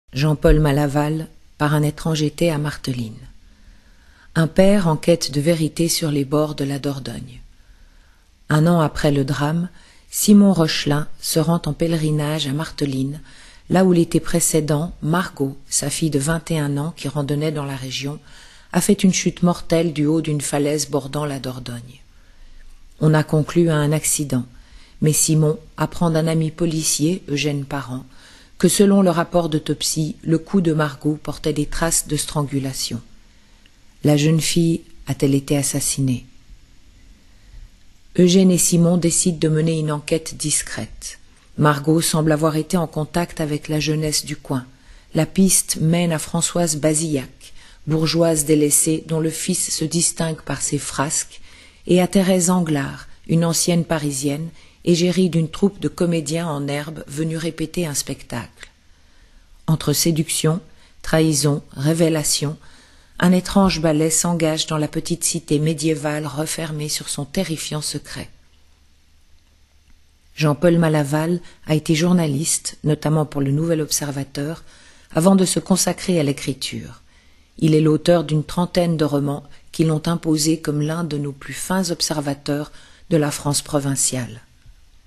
Jean-Paul Malaval, par un étrange été à Marteline. Un père en quête de vérité sur les bords de la Dordogne. Un an après le drame, Simon Rochelin se rend en pèlerinage à Marteline, là où l'été précédent, Margot, sa fille de 21 ans qui randonnait dans la région, a fait une chute mortelle du haut d'une falaise bordant la Dordogne. On a conclu à un accident, mais Simon apprend d'un ami policier, Eugène Parent, que selon le rapport d'autopsie, le cou de Margot portait des traces de strangulation. La jeune fille a-t-elle été assassinée? Eugène et Simon décident de mener une enquête discrète. Margot semble avoir été en contact avec la jeunesse du coin. La piste mène à Françoise Bazillac, bourgeoise délaissée dont le fils se distingue par ses frasques, et à Thérèse Anglard, une ancienne parisienne, égérie d'une troupe de comédiens en herbe venus répéter un spectacle. Entre séduction, trahison, révélation, un étrange ballet s'engage dans la petite cité médiévale refermée sur son terrifiant secret. Jean-Paul Malaval a été journaliste, notamment pour le Nouvel Observateur, avant de se consacrer à l'écriture. Il est l'auteur d'une trentaine de romans qui l'ont imposé comme l'un de nos plus fins observateurs de la France provinciale.